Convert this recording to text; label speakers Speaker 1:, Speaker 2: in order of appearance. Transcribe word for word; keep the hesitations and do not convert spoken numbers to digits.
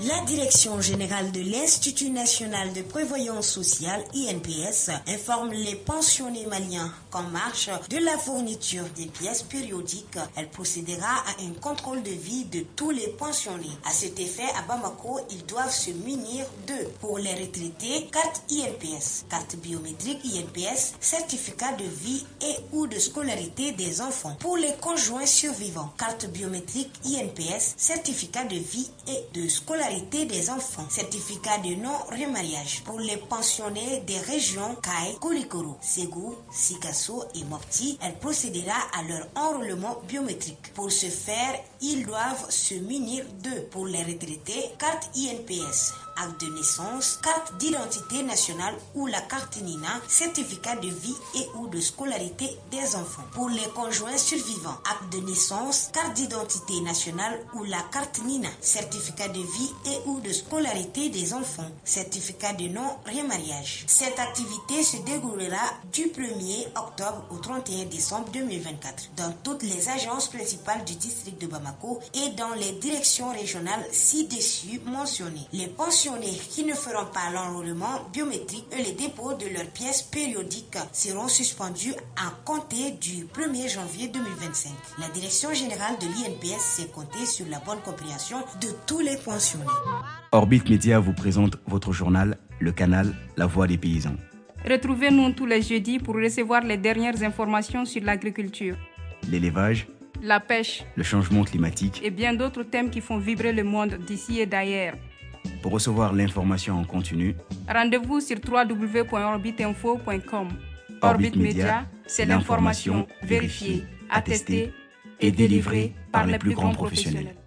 Speaker 1: La Direction générale de l'Institut national de prévoyance sociale, I N P S, informe les pensionnés maliens qu'en marge de la fourniture des pièces périodiques, elle procédera à un contrôle de vie de tous les pensionnés. À cet effet, à Bamako, ils doivent se munir de, pour les retraités, carte I N P S, carte biométrique I N P S, certificat de vie et ou de scolarité des enfants. Pour les conjoints survivants, carte biométrique I N P S, certificat de vie et de scolarité des enfants, certificat de non-remariage. Pour les pensionnés des régions Kai, Koulikoro, Ségou, Sikasso et Mopti, elle procédera à leur enrôlement biométrique. Pour ce faire, ils doivent se munir de, pour les retraités, carte I N P S, acte de naissance, carte d'identité nationale ou la carte Nina, certificat de vie et ou de scolarité des enfants. Pour les conjoints survivants, acte de naissance, carte d'identité nationale ou la carte Nina, certificat de vie et ou de scolarité des enfants, certificat de non-remariage. Cette activité se déroulera du premier octobre au trente et un décembre deux mille vingt-quatre dans toutes les agences principales du district de Bamako et dans les directions régionales ci-dessus mentionnées. Les pensionnés qui ne feront pas l'enrôlement biométrique et le dépôt de leurs pièces périodiques seront suspendus à compter du premier janvier deux mille vingt-cinq. La direction générale de l'I N P S s'est comptée sur la bonne compréhension de tous les pensionnés.
Speaker 2: Orbit Média vous présente votre journal, Le Canal, la voix des paysans.
Speaker 3: Retrouvez-nous tous les jeudis pour recevoir les dernières informations sur l'agriculture,
Speaker 2: l'élevage,
Speaker 3: la pêche,
Speaker 2: le changement climatique
Speaker 3: et bien d'autres thèmes qui font vibrer le monde d'ici et d'ailleurs.
Speaker 2: Pour recevoir l'information en continu,
Speaker 3: rendez-vous sur w w w point orbit info point com.
Speaker 2: Orbit,
Speaker 3: Orbit Média, c'est l'information vérifiée, attestée et délivrée par les plus grands professionnels.